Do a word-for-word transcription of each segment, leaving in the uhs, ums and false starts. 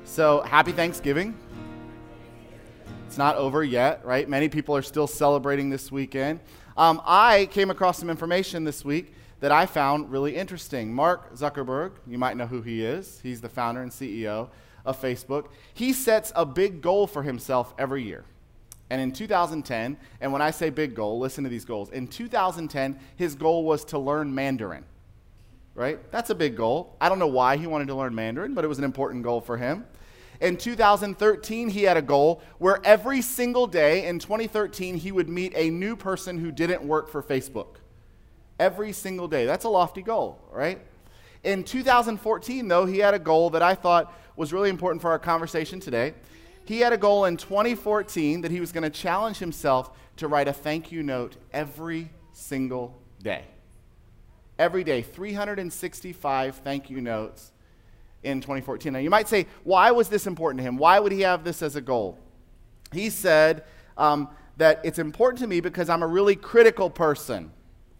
So happy Thanksgiving. It's not over yet, right? Many people are still celebrating this weekend. Um, I came across some information this week that I found really interesting. Mark Zuckerberg, you might know who he is. He's the founder and C E O of Facebook. He sets a big goal for himself every year. And in two thousand ten, and when I say big goal, listen to these goals. In two thousand ten, his goal was to learn Mandarin, right? That's a big goal. I don't know why he wanted to learn Mandarin, but it was an important goal for him. In two thousand thirteen, he had a goal where every single day in twenty thirteen, he would meet a new person who didn't work for Facebook. Every single day. That's a lofty goal, right? In two thousand fourteen, though, he had a goal that I thought was really important for our conversation today. He had a goal in twenty fourteen that he was going to challenge himself to write a thank you note every single day. Every day, three hundred sixty-five thank you notes in twenty fourteen. Now, you might say, why was this important to him? Why would he have this as a goal? He said um, that it's important to me because I'm a really critical person.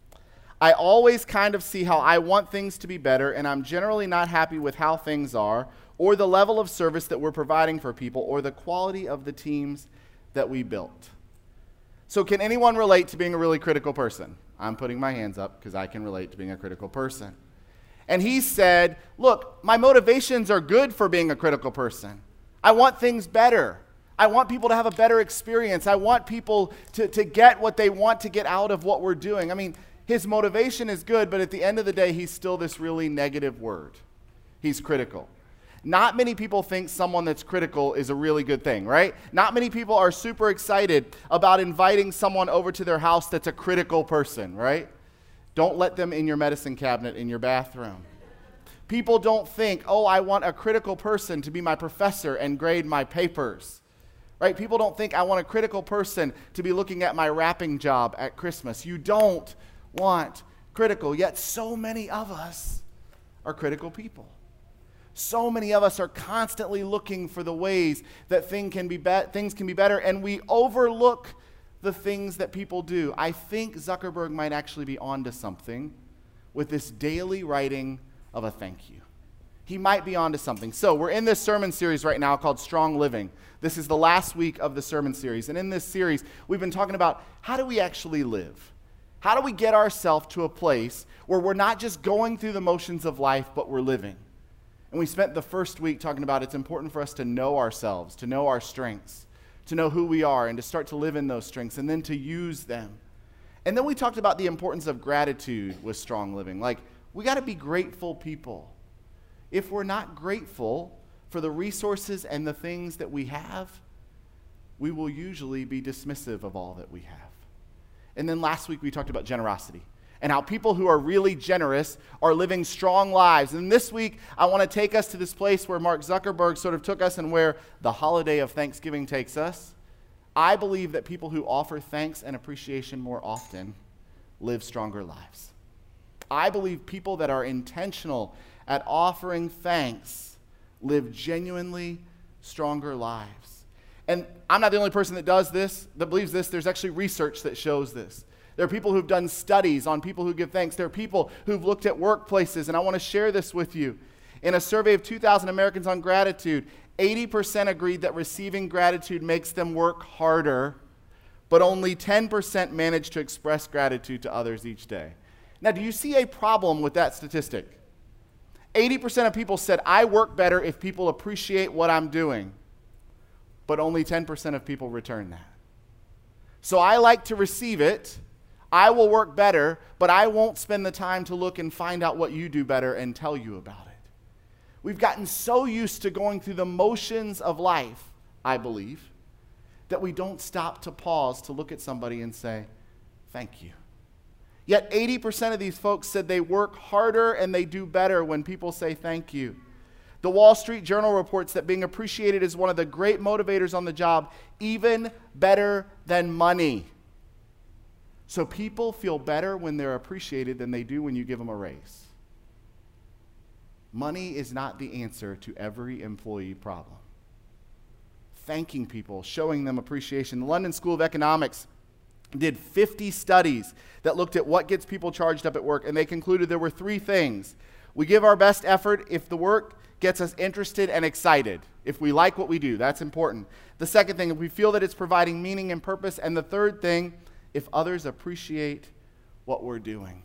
I always kind of see how I want things to be better, and I'm generally not happy with how things are, or the level of service that we're providing for people, or the quality of the teams that we built. So can anyone relate to being a really critical person? I'm putting my hands up because I can relate to being a critical person. And he said, look, my motivations are good for being a critical person. I want things better. I want people to have a better experience. I want people to, to get what they want to get out of what we're doing. I mean, his motivation is good, but at the end of the day, he's still this really negative word. He's critical. Not many people think someone that's critical is a really good thing, right? Not many people are super excited about inviting someone over to their house that's a critical person, right? Don't let them in your medicine cabinet in your bathroom. People don't think, oh, I want a critical person to be my professor and grade my papers, right? People don't think I want a critical person to be looking at my wrapping job at Christmas. You don't want critical, yet so many of us are critical people. So many of us are constantly looking for the ways that thing can be be- things can be better, and we overlook the things that people do. I think Zuckerberg might actually be onto something with this daily writing of a thank you. He might be onto something. So we're in this sermon series right now called Strong Living. This is the last week of the sermon series. And in this series, we've been talking about how do we actually live? How do we get ourselves to a place where we're not just going through the motions of life, but we're living? And we spent the first week talking about it's important for us to know ourselves, to know our strengths, to know who we are, and to start to live in those strengths, and then to use them. And then we talked about the importance of gratitude with strong living. Like, we got to be grateful people. If we're not grateful for the resources and the things that we have, we will usually be dismissive of all that we have. And then last week we talked about generosity and how people who are really generous are living strong lives. And this week, I want to take us to this place where Mark Zuckerberg sort of took us and where the holiday of Thanksgiving takes us. I believe that people who offer thanks and appreciation more often live stronger lives. I believe people that are intentional at offering thanks live genuinely stronger lives. And I'm not the only person that does this, that believes this. There's actually research that shows this. There are people who've done studies on people who give thanks. There are people who've looked at workplaces, and I want to share this with you. In a survey of two thousand Americans on gratitude, eighty percent agreed that receiving gratitude makes them work harder, but only ten percent managed to express gratitude to others each day. Now, do you see a problem with that statistic? eighty percent of people said, I work better if people appreciate what I'm doing, but only ten percent of people return that. So I like to receive it. I will work better, but I won't spend the time to look and find out what you do better and tell you about it. We've gotten so used to going through the motions of life, I believe, that we don't stop to pause to look at somebody and say, thank you. Yet eighty percent of these folks said they work harder and they do better when people say thank you. The Wall Street Journal reports that being appreciated is one of the great motivators on the job, even better than money. So people feel better when they're appreciated than they do when you give them a raise. Money is not the answer to every employee problem. Thanking people, showing them appreciation. The London School of Economics did fifty studies that looked at what gets people charged up at work, and they concluded there were three things. We give our best effort if the work gets us interested and excited. If we like what we do, that's important. The second thing, if we feel that it's providing meaning and purpose. And the third thing, if others appreciate what we're doing.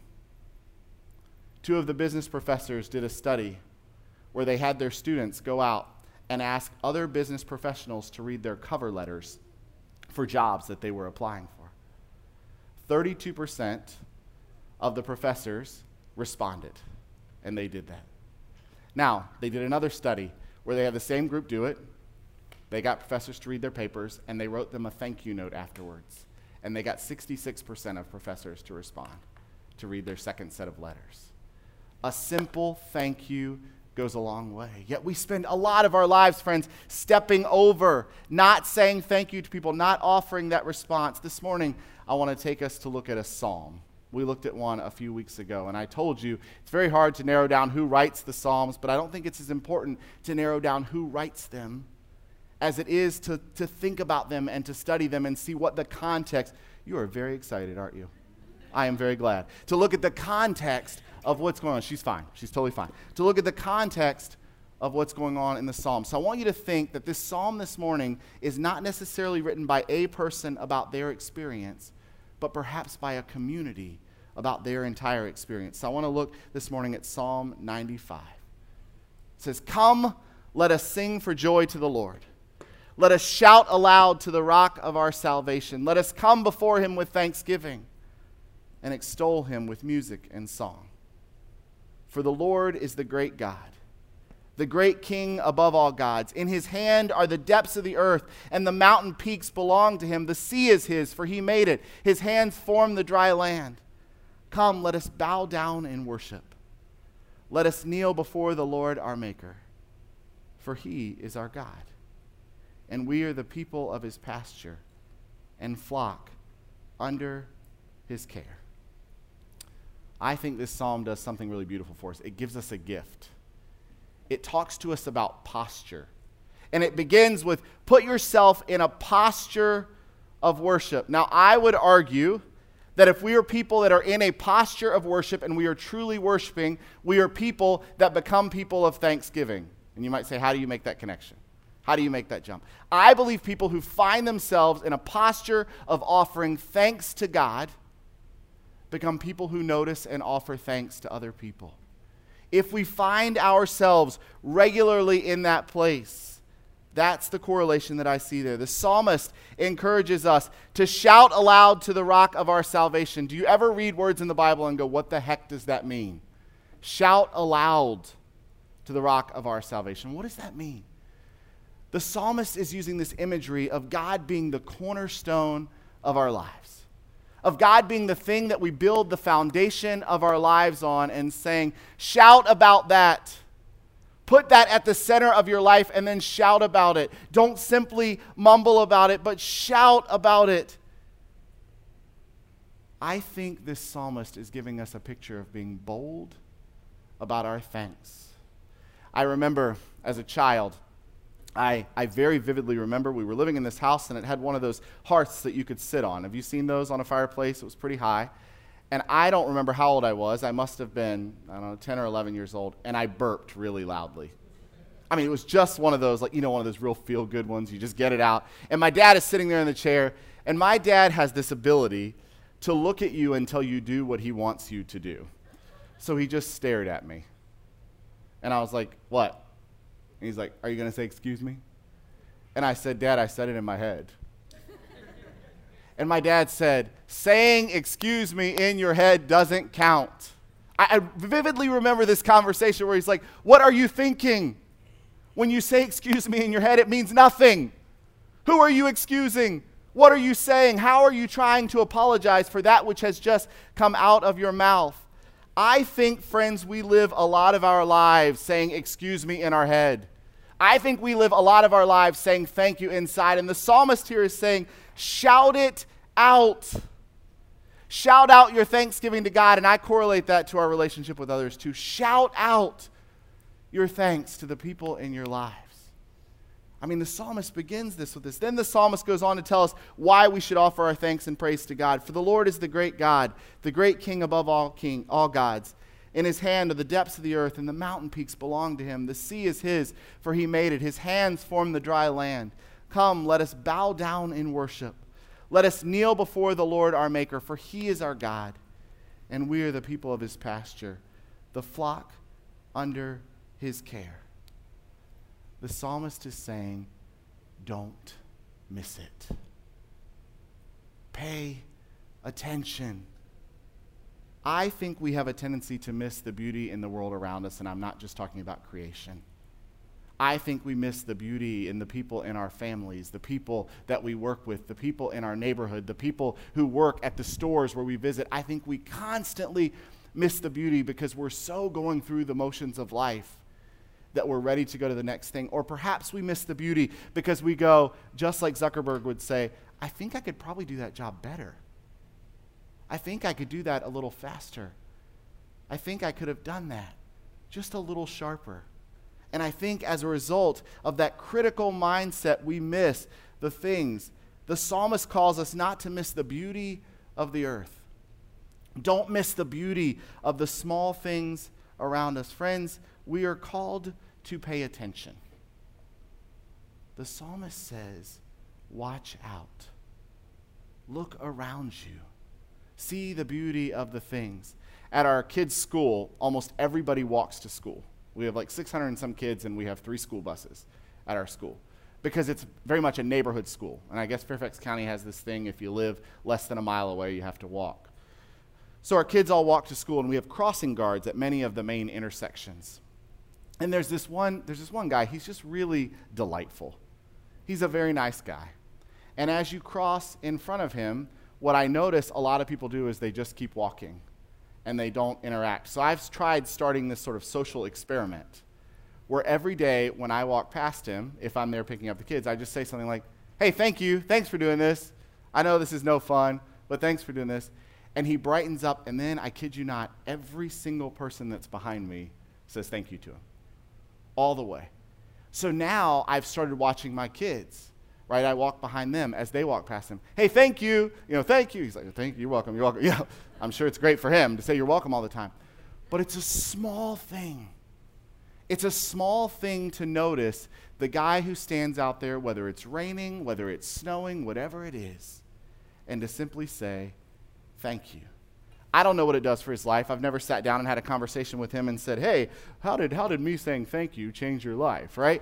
Two of the business professors did a study where they had their students go out and ask other business professionals to read their cover letters for jobs that they were applying for. thirty-two percent of the professors responded, and they did that. Now, they did another study where they had the same group do it. They got professors to read their papers, and they wrote them a thank you note afterwards. And they got sixty-six percent of professors to respond, to read their second set of letters. A simple thank you goes a long way. Yet we spend a lot of our lives, friends, stepping over, not saying thank you to people, not offering that response. This morning, I want to take us to look at a psalm. We looked at one a few weeks ago, and I told you it's very hard to narrow down who writes the Psalms, but I don't think it's as important to narrow down who writes them as it is to, to think about them and to study them and see what the context. You are very excited, aren't you? I am very glad. To look at the context of what's going on. She's fine. She's totally fine. To look at the context of what's going on in the psalm. So I want you to think that this psalm this morning is not necessarily written by a person about their experience, but perhaps by a community about their entire experience. So I want to look this morning at Psalm ninety-five. It says, "Come, let us sing for joy to the Lord. Let us shout aloud to the rock of our salvation. Let us come before him with thanksgiving and extol him with music and song. For the Lord is the great God, the great King above all gods. In his hand are the depths of the earth, and the mountain peaks belong to him. The sea is his, for he made it. His hands formed the dry land. Come, let us bow down in worship. Let us kneel before the Lord our Maker, for he is our God, and we are the people of his pasture and flock under his care." I think this psalm does something really beautiful for us. It gives us a gift. It talks to us about posture. And it begins with, put yourself in a posture of worship. Now, I would argue that if we are people that are in a posture of worship and we are truly worshiping, we are people that become people of thanksgiving. And you might say, how do you make that connection? How do you make that jump? I believe people who find themselves in a posture of offering thanks to God become people who notice and offer thanks to other people. If we find ourselves regularly in that place, that's the correlation that I see there. The psalmist encourages us to shout aloud to the rock of our salvation. Do you ever read words in the Bible and go, what the heck does that mean? Shout aloud to the rock of our salvation. What does that mean? The psalmist is using this imagery of God being the cornerstone of our lives, of God being the thing that we build the foundation of our lives on, and saying, shout about that. Put that at the center of your life and then shout about it. Don't simply mumble about it, but shout about it. I think this psalmist is giving us a picture of being bold about our thanks. I remember as a child, I, I very vividly remember we were living in this house and it had one of those hearths that you could sit on. Have you seen those on a fireplace? It was pretty high. And I don't remember how old I was. I must have been, I don't know, ten or eleven years old. And I burped really loudly. I mean, it was just one of those, like, you know, one of those real feel-good ones. You just get it out. And my dad is sitting there in the chair. And my dad has this ability to look at you until you do what he wants you to do. So he just stared at me. And I was like, what? And he's like, are you going to say excuse me? And I said, Dad, I said it in my head. And my dad said, saying excuse me in your head doesn't count. I, I vividly remember this conversation where he's like, what are you thinking? When you say excuse me in your head, it means nothing. Who are you excusing? What are you saying? How are you trying to apologize for that which has just come out of your mouth? I think, friends, we live a lot of our lives saying excuse me in our head. I think we live a lot of our lives saying thank you inside. And the psalmist here is saying, shout it out. Shout out your thanksgiving to God. And I correlate that to our relationship with others too. Shout out your thanks to the people in your lives. I mean, the psalmist begins this with this. Then the psalmist goes on to tell us why we should offer our thanks and praise to God. For the Lord is the great God, the great King above all king, all gods. In his hand are the depths of the earth, and the mountain peaks belong to him. The sea is his, for he made it. His hands formed the dry land. Come, let us bow down in worship. Let us kneel before the Lord our Maker, for he is our God, and we are the people of his pasture, the flock under his care. The psalmist is saying, don't miss it. Pay attention. I think we have a tendency to miss the beauty in the world around us, and I'm not just talking about creation. I think we miss the beauty in the people in our families, the people that we work with, the people in our neighborhood, the people who work at the stores where we visit. I think we constantly miss the beauty because we're so going through the motions of life that we're ready to go to the next thing. Or perhaps we miss the beauty because we go, just like Zuckerberg would say, I think I could probably do that job better. I think I could do that a little faster. I think I could have done that just a little sharper. And I think as a result of that critical mindset, we miss the things. The psalmist calls us not to miss the beauty of the earth. Don't miss the beauty of the small things around us. Friends, we are called to pay attention. The psalmist says, watch out. Look around you. See the beauty of the things. At our kids' school, almost everybody walks to school. We have like six hundred and some kids, and we have three school buses at our school because it's very much a neighborhood school. And I guess Fairfax County has this thing, if you live less than a mile away, you have to walk. So our kids all walk to school, and we have crossing guards at many of the main intersections. And there's this one, there's this one guy, he's just really delightful. He's a very nice guy. And as you cross in front of him, what I notice a lot of people do is they just keep walking and they don't interact. So I've tried starting this sort of social experiment where every day when I walk past him, if I'm there picking up the kids, I just say something like, hey, thank you, thanks for doing this. I know this is no fun, but thanks for doing this. And he brightens up, and then, I kid you not, every single person that's behind me says thank you to him, all the way. So now I've started watching my kids, right? I walk behind them as they walk past him. Hey, thank you, you know, thank you. He's like, thank you, you're welcome, you're welcome. You know, I'm sure it's great for him to say you're welcome all the time. But it's a small thing. It's a small thing to notice the guy who stands out there, whether it's raining, whether it's snowing, whatever it is, and to simply say, thank you. I don't know what it does for his life. I've never sat down and had a conversation with him and said, hey, how did, how did me saying thank you change your life, right?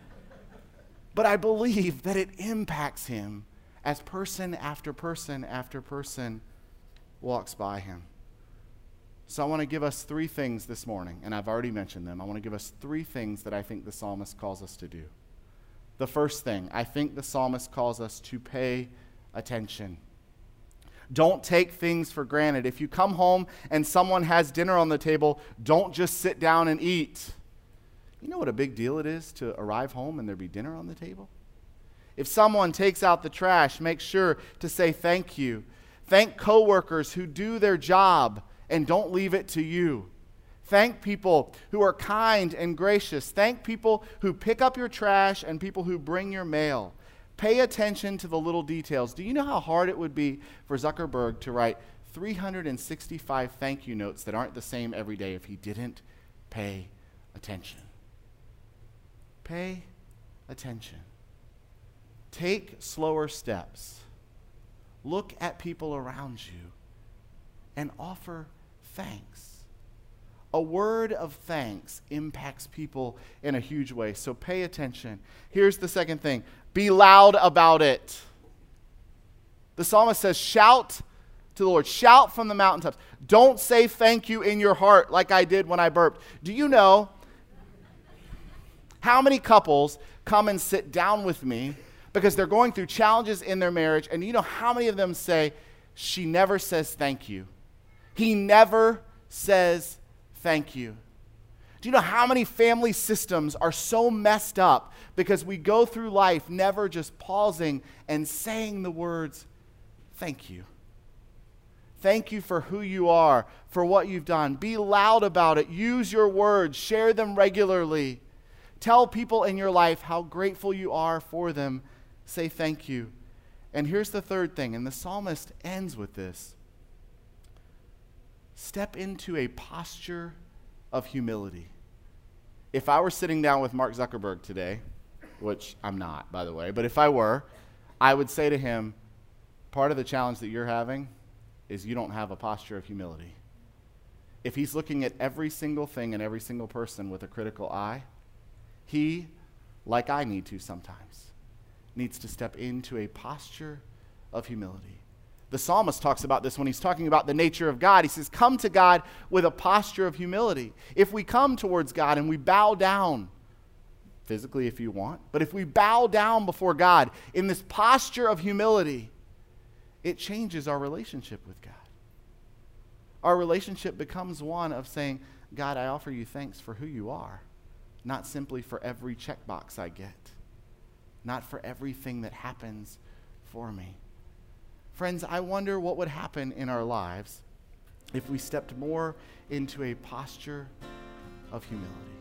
But I believe that it impacts him as person after person after person walks by him. So I want to give us three things this morning, and I've already mentioned them. I want to give us three things that I think the psalmist calls us to do. The first thing, I think the psalmist calls us to pay attention. Don't take things for granted. If you come home and someone has dinner on the table, don't just sit down and eat. You know what a big deal it is to arrive home and there be dinner on the table? If someone takes out the trash, make sure to say thank you. Thank coworkers who do their job and don't leave it to you. Thank people who are kind and gracious. Thank people who pick up your trash and people who bring your mail. Pay attention to the little details. Do you know how hard it would be for Zuckerberg to write three hundred sixty-five thank you notes that aren't the same every day if he didn't pay attention? Pay attention. Take slower steps. Look at people around you and offer thanks. A word of thanks impacts people in a huge way, so pay attention. Here's the second thing. Be loud about it. The psalmist says, shout to the Lord. Shout from the mountaintops. Don't say thank you in your heart like I did when I burped. Do you know how many couples come and sit down with me because they're going through challenges in their marriage, and you know how many of them say, she never says thank you. He never says thank you. Do you know how many family systems are so messed up because we go through life never just pausing and saying the words, thank you. Thank you for who you are, for what you've done. Be loud about it. Use your words. Share them regularly. Tell people in your life how grateful you are for them. Say thank you. And here's the third thing, and the psalmist ends with this. step into a posture of humility. If I were sitting down with Mark Zuckerberg today, which I'm not, by the way, but if I were, I would say to him, part of the challenge that you're having is you don't have a posture of humility. If he's looking at every single thing and every single person with a critical eye, he, like I need to sometimes, needs to step into a posture of humility. The psalmist talks about this when he's talking about the nature of God. He says, come to God with a posture of humility. If we come towards God and we bow down, physically if you want, but if we bow down before God in this posture of humility, it changes our relationship with God. Our relationship becomes one of saying, God, I offer you thanks for who you are, not simply for every checkbox I get, not for everything that happens for me. Friends, I wonder what would happen in our lives if we stepped more into a posture of humility.